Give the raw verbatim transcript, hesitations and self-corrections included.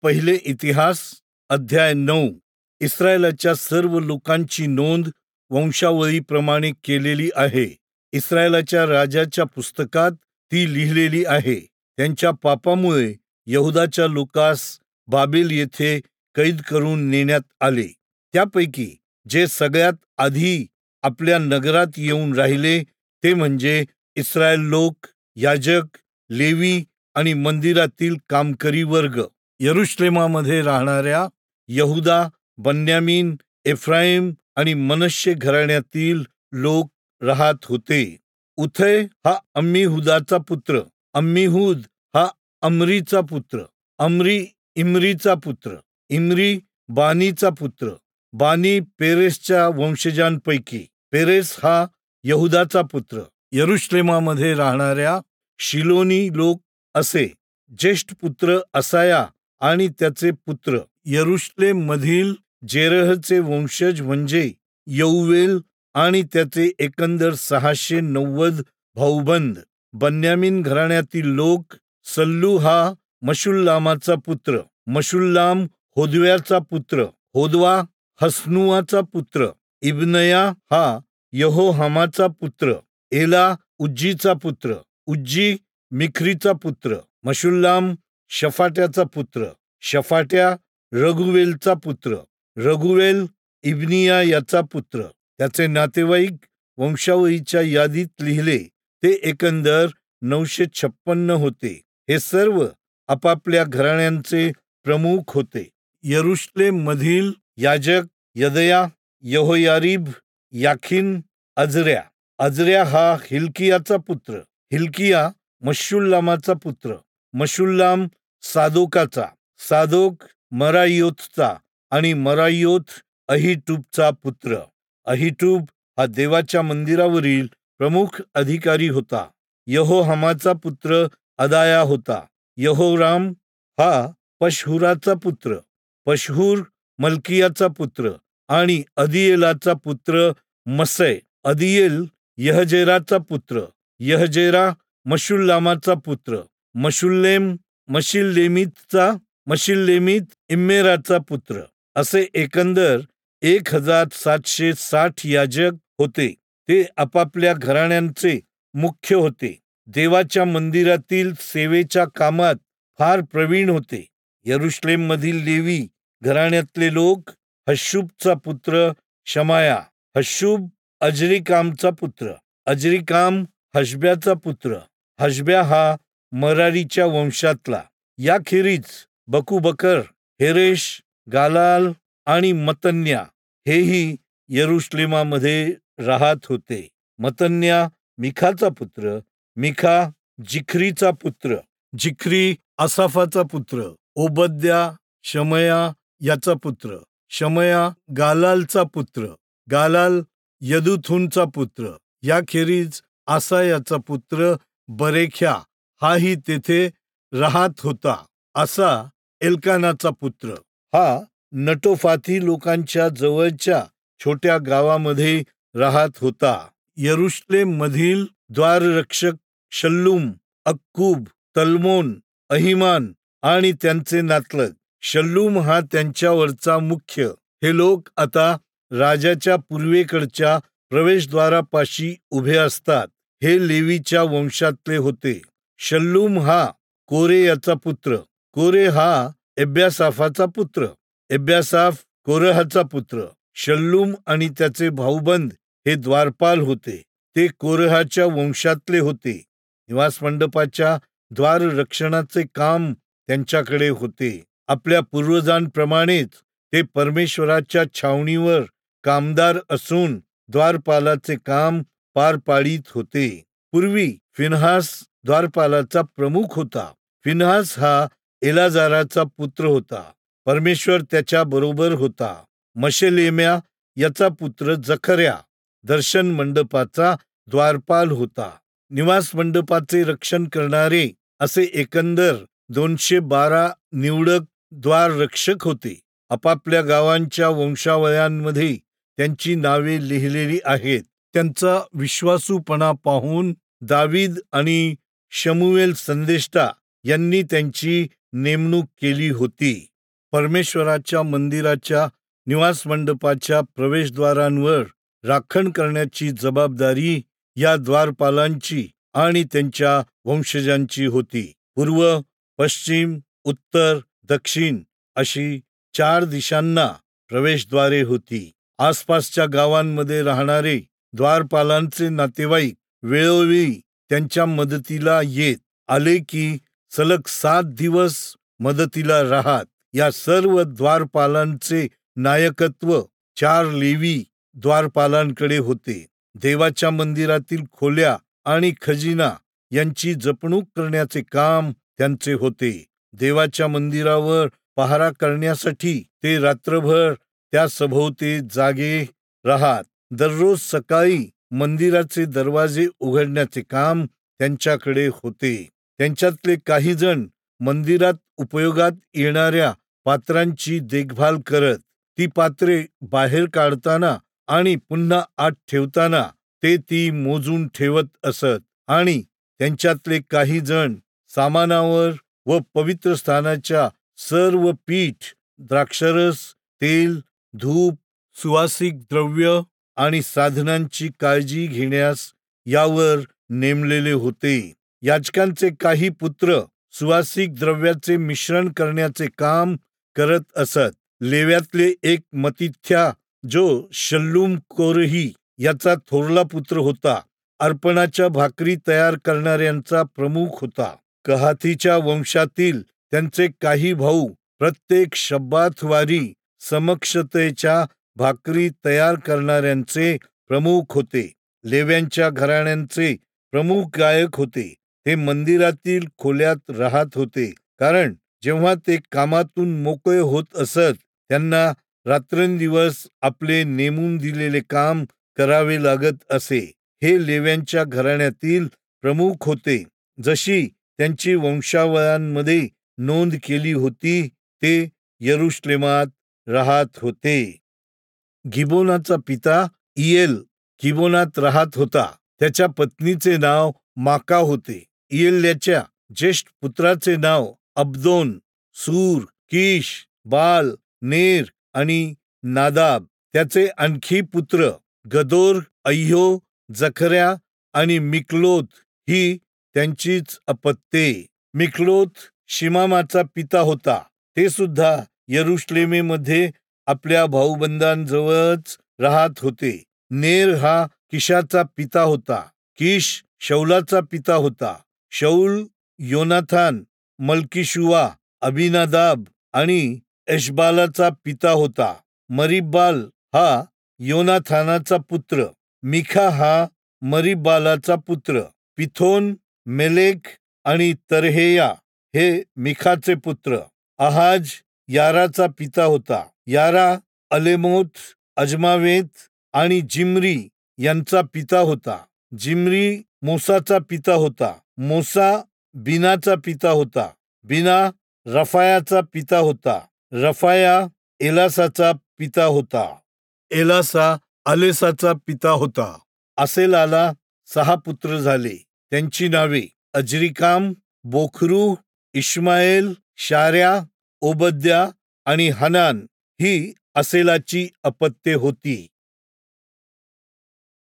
पहिले इतिहास अध्याय नऊ. इस्रायलाच्या सर्व लोकांची नोंद वंशावळीप्रमाणे केलेली आहे. इस्रायलाच्या राजाच्या पुस्तकात ती लिहिलेली आहे. त्यांच्या पापामुळे यहुदाच्या लोकास बाबेल येथे कैद करून नेण्यात आले. त्यापैकी जे सगळ्यात आधी आपल्या नगरात येऊन राहिले ते म्हणजे इस्रायल लोक, याजक, लेवी आणि मंदिरातील कामकरी वर्ग. यरुश्लेमामध्ये राहणाऱ्या यहुदा, बन्यामीन, एफ्राईम आणि मनश्शे घराण्यातील लोक राहत होते. उथय हा अम्मीहुदाचा पुत्र, अम्मीहूद हा अमरीचा पुत्र, अमरी इमरीचा पुत्र, इमरी बानीचा पुत्र, बानी पेरेसच्या वंशजांपैकी, पेरेस हा यहुदाचा पुत्र. यरुश्लेमामध्ये राहणाऱ्या शिलोनी लोक असे. ज्येष्ठ पुत्र असाया आणि त्याचे पुत्र. यरुश्लेम मधील जेरहचे वंशज म्हणजे यौवेल आणि त्याचे एकंदर सहाशे नव्वद भाऊबंद. बन्यामीन घराण्यातील लोक. सल्लू हा मशुल्लामाचा पुत्र, मशुल्लाम होदव्याचा पुत्र, होदवा हसनुआचा पुत्र, इब्नया हा यहोहामाचा पुत्र, एला उज्जीचा पुत्र, उज्जी मिख्रीचा पुत्र, मशुल्लाम शफाट्याचा पुत्र, शफाट्या रघुवेलचा पुत्र, रघुवेल इब्निया याचा पुत्र. त्याचे नातेवाईक वंशावळीच्या यादीत लिहिले ते एकंदर नऊशे छप्पन्न होते. हे सर्व आपापल्या घराण्यांचे प्रमुख होते. यरुश्लेम मधील याजक यदया, यहोयारीब, याखीन, अजऱ्या. अजऱ्या हा हिल्कियाचा पुत्र, हिल्किया मशुल्लामाचा पुत्र, मशुल्लाम सादोकाचा, सादोक मरायोतचा आणि मरायोत अहिटूबचा पुत्र. अहिटूब हा देवाच्या मंदिरावरील प्रमुख अधिकारी होता. यहोहामाचा पुत्र अदाया होता. यहोराम हा पशहुराचा पुत्र, पशहुर मल्कियाचा पुत्र आणि अदियेलाचा पुत्र मसय. अदियेल यहजेराचा पुत्र, यहजेरा मशुल्लामाचा पुत्र, मशुल्लेम मशिल्लेमीतचा, मशिल्लेमीत इम्मेराचा पुत्र. असे एकंदर एक हजार सातशे साठ याजक होते. ते आपापल्या घराण्यांचे मुख्य होते. देवाच्या मंदिरातील सेवेच्या कामात फार प्रवीण होते. यरुश्लेम मधील लेवी घराण्यातले लोक. हशूबचा पुत्र शमाया, हशूब अजरिकामचा पुत्र, अजरिकाम हशब्याचा पुत्र, हशब्या हा मरारीच्या वंशातला. याखेरीज बकुबकर, हेरेश, गालाल आणि मतन्या हेही यरुश्लेमामध्ये राहत होते. मतन्या मिखाचा पुत्र, मिखा जिख्रीचा पुत्र, जिख्री आसाफाचा पुत्र, ओबद्या शमया याचा पुत्र, शमया गालालचा पुत्र, गालाल यदुथूनचा पुत्र. याखेरीज आसायाचा पुत्र बरेख्या हाही तेथे राहत होता. आसा एल्कानाचा पुत्र. हा नटोफाती लोकांच्या जवळच्या छोट्या गावामध्ये राहत होता. यरुश्लेम मधील द्वाररक्षक शल्लूम, अक्कूब, तल्मोन, अहिमान आणि त्यांचे नातलग. शल्लूम हा त्यांच्यावरचा मुख्य. हे लोक आता राजाच्या पूर्वेकडच्या प्रवेशद्वारापाशी उभे असतात. हे लेवीच्या वंशातले होते. शल्लूम हा कोरे याचा पुत्र, कोरे हा एब्यासाफाचा पुत्र, एब्यासाफ कोरहाचा पुत्र. शल्लूम आणि त्याचे भाऊबंद हे द्वारपाल होते. ते कोरहाच्या वंशातले होते. निवास मंडपाच्या द्वार रक्षणाचे काम त्यांच्याकडे होते. आपल्या पूर्वजांप्रमाणेच ते परमेश्वराच्या छावणीवर कामदार असून द्वारपालाचे काम पार पाडित होते. पूर्वी फिनहास द्वारपालाचा प्रमुख होता. फिनहास हा एलाजाराचा पुत्र होता. परमेश्वर त्याच्या बरोबर होता. मशेलेम्या याचा पुत्र जखर्या दर्शन मंडपाचा द्वारपाल होता. निवास मंडपाचे रक्षण करणारे असे एकंदर दोनशे बारा निवडक द्वार रक्षक होते. आपापल्या गावांच्या वंशावळ्यांमध्ये त्यांची नावे लिहिलेली आहेत. त्यांचा विश्वासूपणा पाहून दावीद आणि शमुवेल संदेष्टा यांनी त्यांची नेमणूक केली होती. परमेश्वराच्या मंदिराच्या निवास मंडपाच्या प्रवेशद्वारांवर राखण करण्याची जबाबदारी या द्वारपालांची आणि त्यांच्या वंशजांची होती. पूर्व, पश्चिम, उत्तर, दक्षिण अशी चार दिशांना प्रवेशद्वारे होती. आसपासच्या गावांमध्ये राहणारे द्वारपालांचे नातेवाईक वेळोवेळी त्यांच्या मदतीला येत आले की सलग सात दिवस मदतीला राहत. या सर्व द्वारपालांचे नायकत्व चार लेवी द्वारपालांकडे होते. देवाच्या मंदिरातील खोल्या आणि खजिना यांची जपणूक करण्याचे काम त्यांचे होते. देवाच्या मंदिरावर पहारा करण्यासाठी ते रात्रभर त्या सभोवती जागे राहत. दररोज सकाळी मंदिराचे दरवाजे उघडण्याचे काम त्यांच्याकडे होते. त्यांच्यातले काही जण मंदिरात उपयोगात येणाऱ्या पात्रांची देखभाल करत. ती पात्रे बाहेर काढताना आणि पुन्हा आत ठेवताना ते ती मोजून ठेवत असत आणि त्यांच्यातले काही जण सामानावर व पवित्र स्थानाच्या सर्व पीठ, द्राक्षरस, तेल, धूप, सुवासिक द्रव्य आणि साधनांची काळजी घेण्यास यावर नेमलेले होते. याजकांचे काही पुत्र सुवासिक द्रव्याचे मिश्रण करण्याचे काम करत असत. लेव्यातले एक मतिथ्या जो शल्लूम कोरही याचा थोरला पुत्र होता, अर्पणाच्या भाकरी तयार करणाऱ्यांचा प्रमुख होता. कहातीच्या वंशातील त्यांचे काही भाऊ प्रत्येक शब्बातवारी समक्षतेच्या भाकरी तयार करणाऱ्यांचे प्रमुख होते. लेव्यांच्या घराण्यांचे प्रमुख गायक होते. ते मंदिरातील खोल्यात राहत होते, कारण जेव्हा ते कामातून मोकळे होत असत त्यांना रात्रंदिवस आपले नेमून दिलेले काम करावे लागत असे. हे लेव्यांच्या घराण्यातील प्रमुख होते. जशी त्यांची वंशावळांमध्ये नोंद केली होती ते यरुश्लेमात राहत होते. गिबोनाचा पिता इयेल गिबोनात राहत होता. त्याच्या पत्नीचे नाव माका होते. इयेल्याच्या ज्येष्ठ पुत्राचे नाव अब्दोन, सूर, किश, बाल, नेर आणि नादाब. त्याचे आणखी पुत्र गदोर, अय्यो, जखर्या आणि मिक्लोथ ही त्यांचीच अपत्ये. मिक्लोथ शिमामाचा पिता होता. ते सुद्धा यरुश्लेमेमध्ये आपल्या भाऊबंदांजवळच राहत होते. नेर हा किशाचा पिता होता. किश शौलाचा पिता होता. शौल योनाथान, मल्कीशुवा, अभिनादाब आणि एशबालाचा पिता होता. मरीबाल हा योनाथानाचा पुत्र. मिखा हा मरीबालाचा पुत्र. पिथोन, मेलेक आणि तरहेया हे मिखाचे पुत्र. आहाज याराचा पिता होता. यारा अलेमोत, अजमावेत आणि जिमरी यांचा पिता होता. जिमरी मोसाचा पिता होता. मोसा बिनाचा पिता होता. बिना रफायाचा पिता होता. रफाया एलासाचा पिता होता. एलासा अलेसाचा पिता होता. असेलाला सहा पुत्र झाले. त्यांची नावे अजरिकाम, बोखरू, इश्माएल, शार्या, ओबद्या आणि हनान ही असेलाची अपत्ये होती.